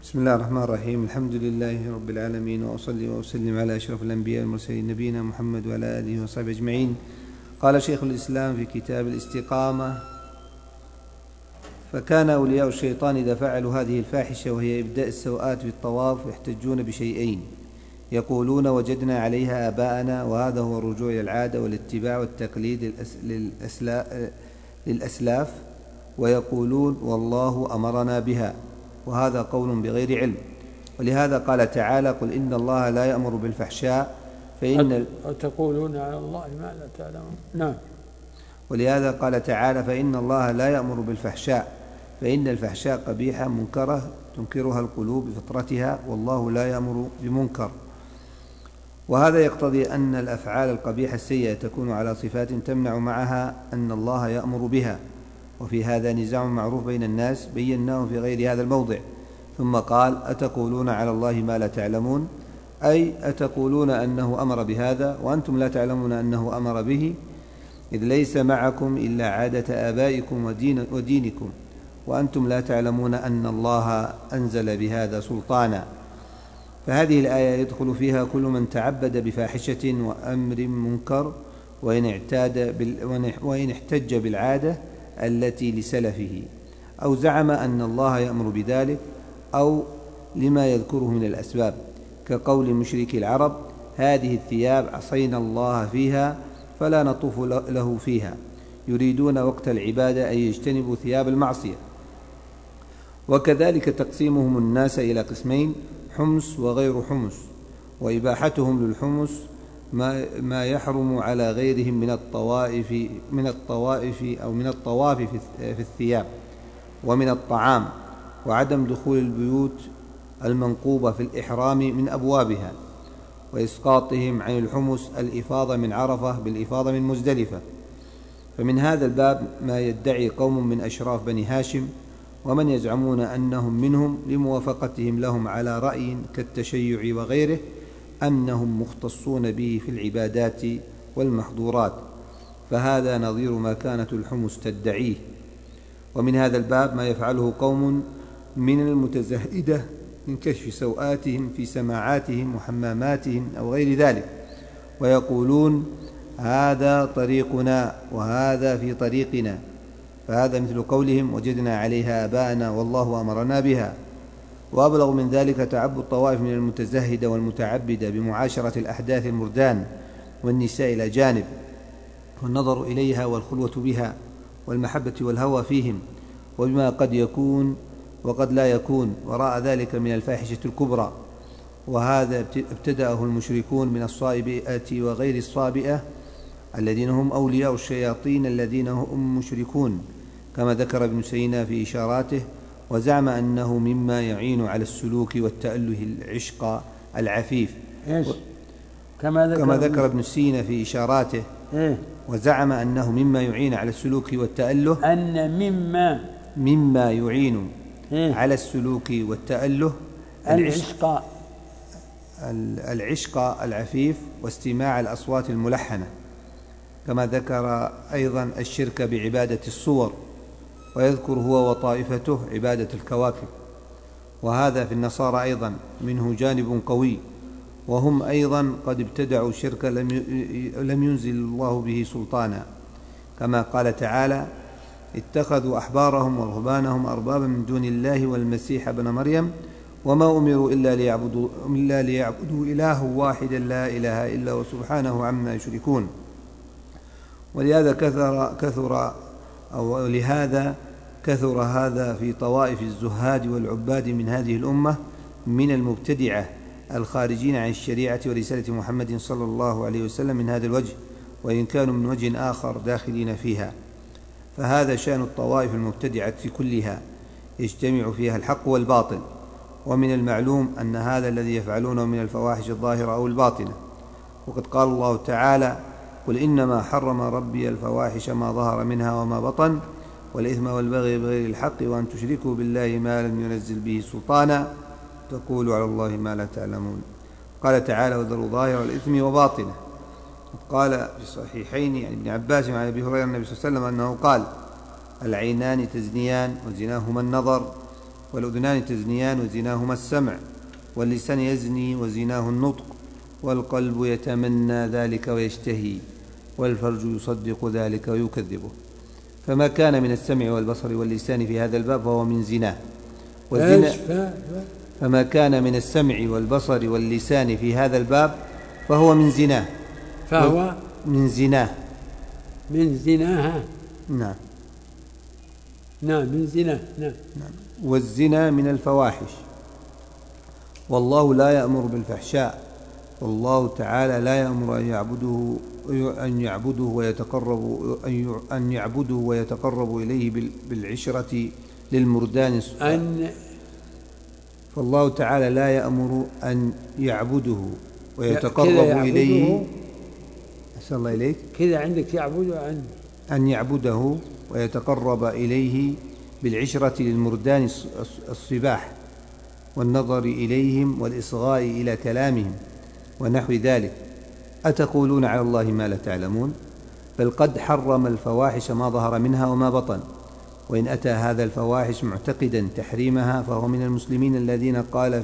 بسم الله الرحمن الرحيم. الحمد لله رب العالمين، وأصلي وأسلم على أشرف الأنبياء والمرسلين نبينا محمد وعلى آله وصحبه أجمعين. قال شيخ الإسلام في كتاب الاستقامة: فكان أولياء الشيطان إذا فعلوا هذه الفاحشة وهي إبداء السوءات بالطواف يحتجون بشيئين: يقولون وجدنا عليها آباءنا، وهذا هو الرجوع إلى العادة والاتباع والتقليد للأسلاف، ويقولون والله أمرنا بها، وهذا قول بغير علم. ولهذا قال تعالى: قل إن الله لا يأمر بالفحشاء وتقولون على الله ما لا تعلمون. نعم. ولهذا قال تعالى: فإن الله لا يأمر بالفحشاء، فإن الفحشاء قبيحة منكرة تنكرها القلوب بفطرتها، والله لا يأمر بمنكر. وهذا يقتضي أن الأفعال القبيحة السيئة تكون على صفات تمنع معها أن الله يأمر بها، وفي هذا نزاع معروف بين الناس بيناه في غير هذا الموضع. ثم قال: أتقولون على الله ما لا تعلمون، أي أتقولون أنه أمر بهذا وأنتم لا تعلمون أنه أمر به، إذ ليس معكم إلا عادة آبائكم ودينكم، وأنتم لا تعلمون أن الله أنزل بهذا سلطانا. فهذه الآية يدخل فيها كل من تعبد بفاحشة وأمر منكر، وإن احتج بالعادة التي لسلفه، أو زعم أن الله يأمر بذلك، أو لما يذكره من الأسباب، كقول مشرك العرب: هذه الثياب عصينا الله فيها فلا نطوف له فيها، يريدون وقت العبادة أن يجتنبوا ثياب المعصية. وكذلك تقسيمهم الناس إلى قسمين: حمس وغير حمس، وإباحتهم للحمس ما يحرم على غيرهم من الطواف في الثياب ومن الطعام، وعدم دخول البيوت المنقوبة في الإحرام من أبوابها، وإسقاطهم عن الحمس الإفاضة من عرفة بالإفاضة من مزدلفة. فمن هذا الباب ما يدعي قوم من أشراف بني هاشم ومن يزعمون أنهم منهم لموافقتهم لهم على رأي كالتشيع وغيره أنهم مختصون به في العبادات والمحظورات، فهذا نظير ما كانت الحمس تدعيه. ومن هذا الباب ما يفعله قوم من المتزهدة من كشف سوآتهم في سماعاتهم وحماماتهم أو غير ذلك، ويقولون هذا طريقنا وهذا في طريقنا، فهذا مثل قولهم وجدنا عليها آباءنا والله أمرنا بها. وأبلغ من ذلك تعبد طوائف من المتزهدة والمتعبدة بمعاشرة الأحداث المردان والنساء الأجانب، والنظر إليها والخلوة بها والمحبة والهوى فيهم، وبما قد يكون وقد لا يكون وراء ذلك من الفاحشة الكبرى. وهذا ابتدأه المشركون من الصائبئة وغير الصابئة الذين هم أولياء الشياطين الذين هم مشركون، كما ذكر ابن سينا في إشاراته، وزعم أنه مما يعين على السلوك والتأله العشق العفيف. كما ذكر ابن سينا في إشاراته، وزعم أنه مما يعين على السلوك والتأله، أن مما يعين على السلوك والتأله العشق العفيف واستماع الأصوات الملحنة. كما ذكر أيضا الشرك بعبادة الصور، ويذكر هو وطائفته عبادة الكواكب. وهذا في النصارى أيضا منه جانب قوي، وهم أيضا قد ابتدعوا شركا لم ينزل الله به سلطانا، كما قال تعالى: اتخذوا أحبارهم ورهبانهم أربابا من دون الله والمسيح ابن مريم وما أمروا إلا ليعبدوا إله واحدا لا إله إلا هو سبحانه عما يشركون. ولهذا كثر هذا في طوائف الزهاد والعباد من هذه الأمة من المبتدعة الخارجين عن الشريعة ورسالة محمد صلى الله عليه وسلم من هذا الوجه، وإن كانوا من وجه آخر داخلين فيها. فهذا شأن الطوائف المبتدعة كلها، يجتمع فيها الحق والباطل. ومن المعلوم أن هذا الذي يفعلونه من الفواحش الظاهرة أو الباطنة. وقد قال الله تعالى: قل إنما حرم ربي الفواحش ما ظهر منها وما بطن والإثم والبغي بغير الحق وأن تشركوا بالله ما لم ينزل به سلطانا تقولوا على الله ما لا تعلمون. قال تعالى: وذروا ظاهر الإثم وباطنه. قال في الصحيحين عن ابن عباس وعن أبي هريرة النبي صلى الله عليه وسلم أنه قال: العينان تزنيان وزناهما النظر، والأذنان تزنيان وزناهما السمع، واللسان يزني وزناه النطق، والقلب يتمنى ذلك ويشتهي، والفرج يصدق ذلك ويكذبه. فما كان من السمع والبصر واللسان في هذا الباب فهو من زناه. فما كان من السمع والبصر واللسان في هذا الباب فهو من زناه. فهو من زناه. من زناها. نعم. نعم من زناه. نعم. والزنا من الفواحش، والله لا يأمر بالفحشاء، والله تعالى لا يأمر أن يعبده ويتقرب إليه بالعشرة للمردان. فالله تعالى لا يأمر أن يعبده ويتقرب إليه. أسأل الله إليك. كذا عندك يعبده أن يعبده ويتقرب إليه بالعشرة للمردان الصباح، والنظر إليهم والإصغاء إلى كلامهم ونحو ذلك. أتقولون على الله ما لا تعلمون؟ بل قد حرم الفواحش ما ظهر منها وما بطن. وإن أتى هذا الفواحش معتقدا تحريمها فهو من المسلمين الذين قال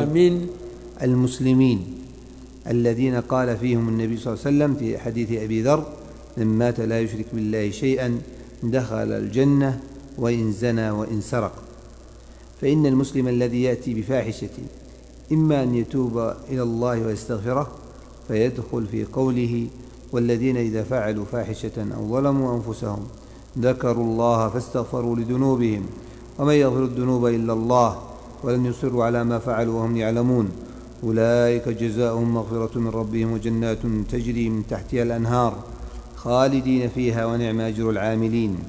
فيهم النبي صلى الله عليه وسلم في حديث أبي ذر: من مات لا يشرك بالله شيئا دخل الجنة وإن زنى وإن سرق. فإن المسلم الذي يأتي بفاحشة إما أن يتوب إلى الله ويستغفره فيدخل في قوله: والذين إذا فعلوا فاحشة أو ظلموا أنفسهم ذكروا الله فاستغفروا لذنوبهم ومن يغفر الذنوب إلا الله ولن يصروا على ما فعلوا وهم يعلمون أولئك جزاؤهم مغفرة من ربهم وجنات تجري من تحتها الأنهار خالدين فيها ونعم أجر العاملين.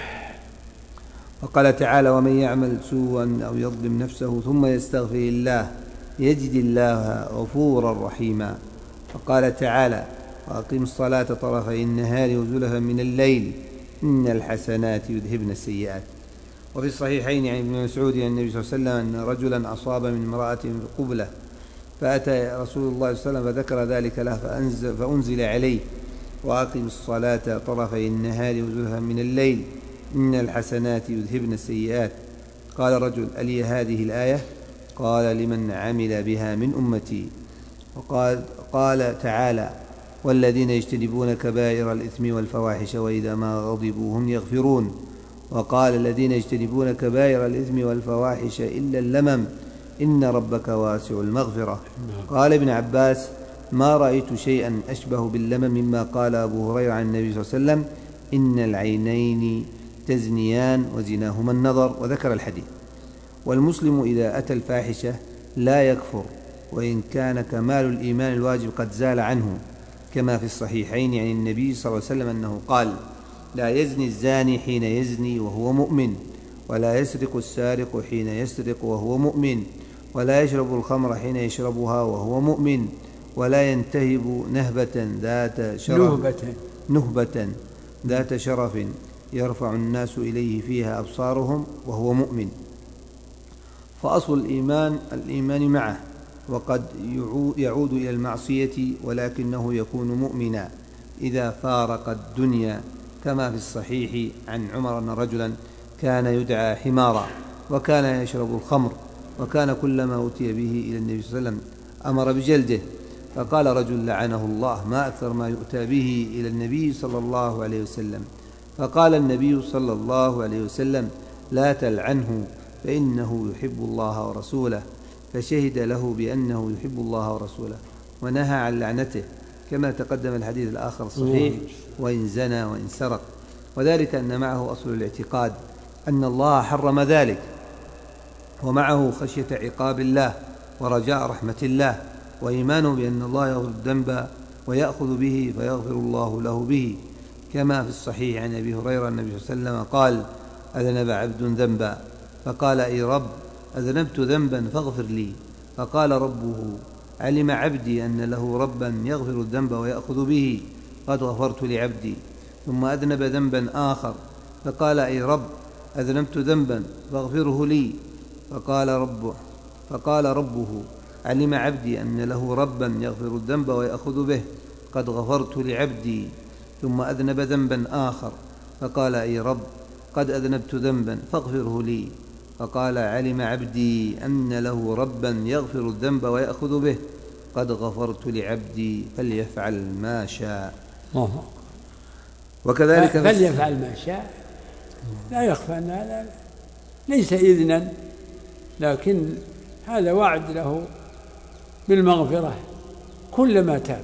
وقال تعالى: ومن يعمل سوءا أو يظلم نفسه ثم يستغفر الله يجد الله غفورا رحيما. وقال تعالى: وأقم الصلاة طرفي النهار وزلفا من الليل إن الحسنات يذهبن السيئات. وفي الصحيحين عن ابن مسعود عن النبي صلى الله عليه وسلم أن رجلا أصاب من امرأة قبلة فأتى رسول الله صلى الله عليه وسلم فذكر ذلك له فأنزل عليه: وأقم الصلاة طرفي النهار وزلفا من الليل إن الحسنات يذهبن السيئات. قال رجل: ألي هذه الآية؟ قال: لمن عمل بها من أمتي. قال تعالى: والذين يجتنبون كبائر الإثم والفواحش وإذا ما غضبوا هم يغفرون. وقال: الذين يجتنبون كبائر الإثم والفواحش إلا اللمم إن ربك واسع المغفرة. قال ابن عباس: ما رأيت شيئا أشبه باللمم مما قال أبو هريرة عن النبي صلى الله عليه وسلم: إن العينين تزنيان وزناهما النظر، وذكر الحديث. والمسلم إذا أتى الفاحشة لا يكفر وإن كان كمال الإيمان الواجب قد زال عنه، كما في الصحيحين عن النبي صلى الله عليه وسلم أنه قال: لا يزني الزاني حين يزني وهو مؤمن، ولا يسرق السارق حين يسرق وهو مؤمن، ولا يشرب الخمر حين يشربها وهو مؤمن، ولا ينتهب نهبة ذات شرف يرفع الناس إليه فيها أبصارهم وهو مؤمن. فأصل الإيمان معه، وقد يعود إلى المعصية ولكنه يكون مؤمنا إذا فارق الدنيا، كما في الصحيح عن عمر أن رجلا كان يدعى حمارا وكان يشرب الخمر، وكان كلما أوتي به إلى النبي صلى الله عليه وسلم أمر بجلده. فقال رجل: لعنه الله، ما أكثر ما يؤتى به إلى النبي صلى الله عليه وسلم. فقال النبي صلى الله عليه وسلم: لا تلعنه فإنه يحب الله ورسوله. فشهد له بأنه يحب الله ورسوله ونهى عن لعنته، كما تقدم الحديث الآخر الصحيح: وإن زنى وإن سرق. وذلك أن معه أصل الاعتقاد أن الله حرم ذلك، ومعه خشية عقاب الله ورجاء رحمة الله، وإيمانه بأن الله يغفر الذنب ويأخذ به فيغفر الله له به، كما في الصحيح عن أبي هريرة النبي صلى الله عليه وسلم قال: أذنب عبد ذنبا فقال: أي رب، أذنبت ذنبا فاغفر لي. فقال ربه: علم عبدي أن له ربا يغفر الذنب ويأخذ به، قد غفرت لعبدي. ثم أذنب ذنبا آخر فقال: أي رب، أذنبت ذنبا فاغفره لي. فقال ربه: علم عبدي أن له ربا يغفر الذنب ويأخذ به، قد غفرت لعبدي. ثم أذنب ذنبا آخر فقال: أي رب، قد أذنبت ذنبا فاغفره لي. فقال علم عبدي أن له ربا يغفر الذنب ويأخذ به، قد غفرت لعبدي فليفعل ما شاء. وكذلك فليفعل ما شاء لا يخفى أن هذا ليس إذنا، لكن هذا وعد له بالمغفرة كلما تاب.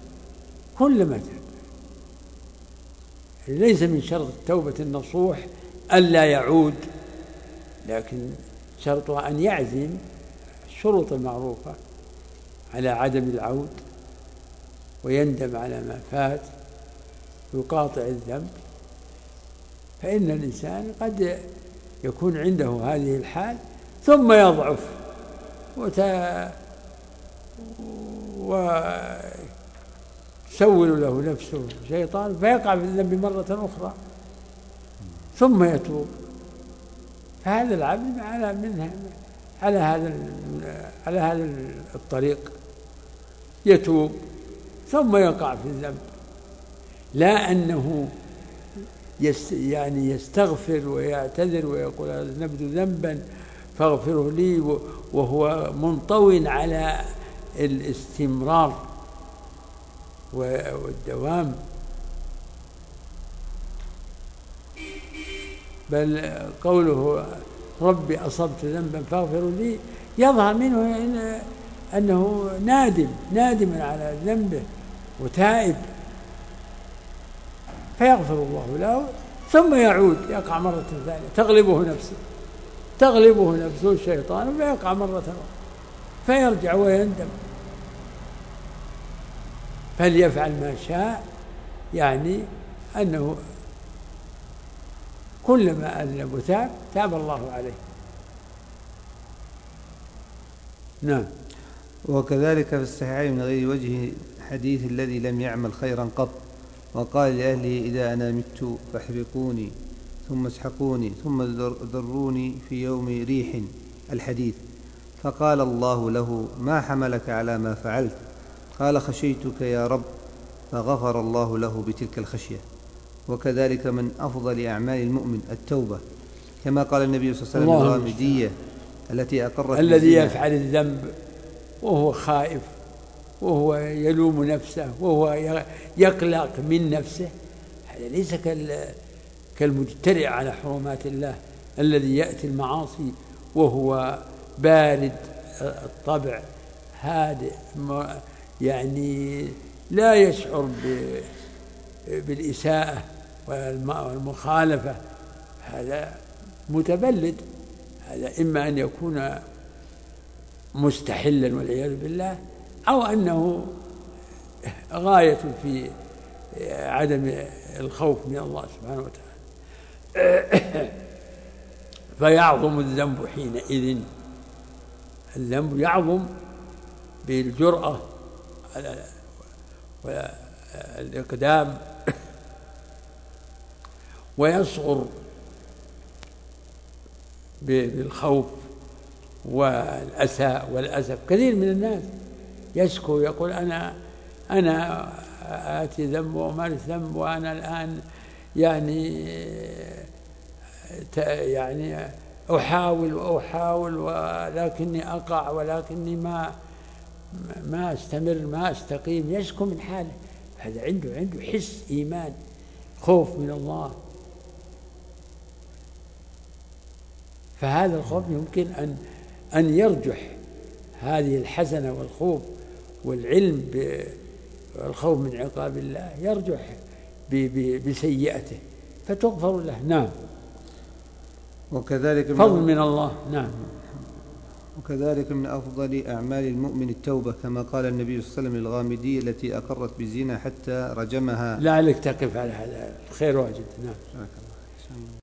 ليس من شرط التوبة النصوح ألا يعود، لكن شرطها أن يعزم الشروط المعروفة على عدم العود، ويندم على ما فات، ويقاطع الذنب. فإن الإنسان قد يكون عنده هذه الحال ثم يضعف وتسول له نفسه شيطان فيقع في الذنب مرة أخرى ثم يتوب. فهذا العبد على هذا الطريق يتوب ثم يقع في الذنب، لا أنه يستغفر ويعتذر ويقول أذنبت ذنبا فاغفره لي، وهو منطوي على الاستمرار والدوام. بل قوله ربي أصبت ذنبا فاغفر لي يظهر منه أنه نادم على ذنبه وتائب، فيغفر الله له ثم يعود يقع مرة ثانية، تغلبه نفسه الشيطان فيقع مرة أخرى فيرجع ويندم. فليفعل ما شاء، يعني أنه كلما أذنب وتاب تاب الله عليه. نعم. وكذلك في الصحيحين من غير وجه حديث الذي لم يعمل خيرا قط وقال لأهله إذا أنا مت فاحرقوني ثم اسحقوني ثم ذروني في يوم ريح الحديث، فقال الله له ما حملك على ما فعلت؟ قال خشيتك يا رب، فغفر الله له بتلك الخشية. وكذلك من أفضل أعمال المؤمن التوبة، كما قال النبي صلى الله عليه وسلم الغامدية التي أقرت الذي يفعل الذنب وهو خائف وهو يلوم نفسه وهو يقلق من نفسه، هذا ليس كالمجترئ على حرمات الله الذي يأتي المعاصي وهو بارد الطبع هادئ، يعني لا يشعر بالإساءة والمخالفة. هذا متبلد، هذا إما أن يكون مستحلا والعياذ بالله، أو أنه غاية في عدم الخوف من الله سبحانه وتعالى. فيعظم الذنب حينئذ، الذنب يعظم بالجرأة والإقدام، ويصغر بالخوف والأسى والأسف. كثير من الناس يشكو يقول أنا آتي ذنب وأمارس ذنب، وأنا الآن يعني أحاول ولكني أقع، ولكني ما أستمر، ما أستقيم. يشكو من حاله، هذا عنده حس إيمان، خوف من الله. فهذا الخوف يمكن أن يرجح هذه الحسنة والخوف والعلم بالخوف من عقاب الله، يرجح بسيئته فتغفر له. نعم. وكذلك فضل من الله. نعم. وكذلك من أفضل أعمال المؤمن التوبة، كما قال النبي صلى الله عليه وسلم للغامدية التي أقرت بالزنا حتى رجمها. لعلك تقف على هذا، الخير واجد. نعم.